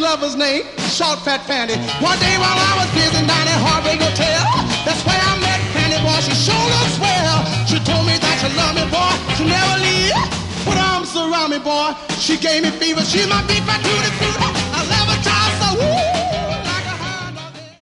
lover's name, Short Fat Fanny. One day while I was busy down at Heartbreak Hotel, that's where I met Fanny, boy. She sure looks swell. She told me that she loved me, boy. She never leave. Put her arms around me, boy. She gave me fever. She's my beat by tutti frutti. I love her child so woo.